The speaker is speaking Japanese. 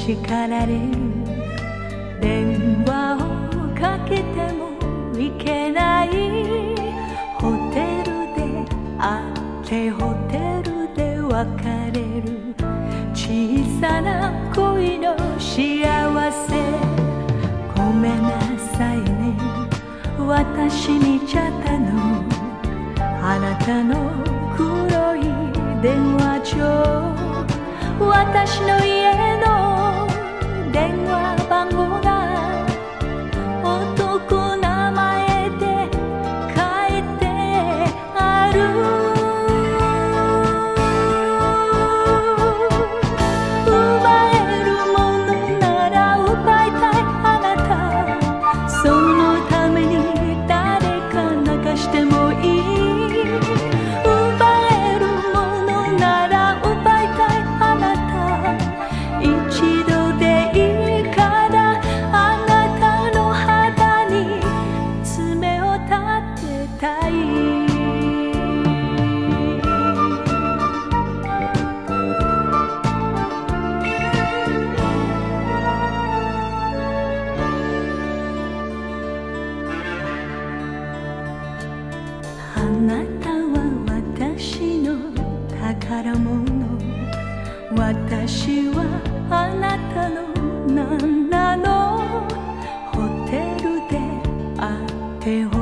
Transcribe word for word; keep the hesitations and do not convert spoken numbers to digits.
叱られる。電話をかけてもいけない。ホテルで会ってホテルで別れる。小さな恋の幸せ。ごめんなさいね、私見ちゃったの。あなたの黒い電話帳、私の家の電話番号が男名前で書いてある。奪えるものなら奪いたいあなた。そのために誰か泣かしてもいい。あなたは私の宝物。私はあなたの何なの。ホテルで会って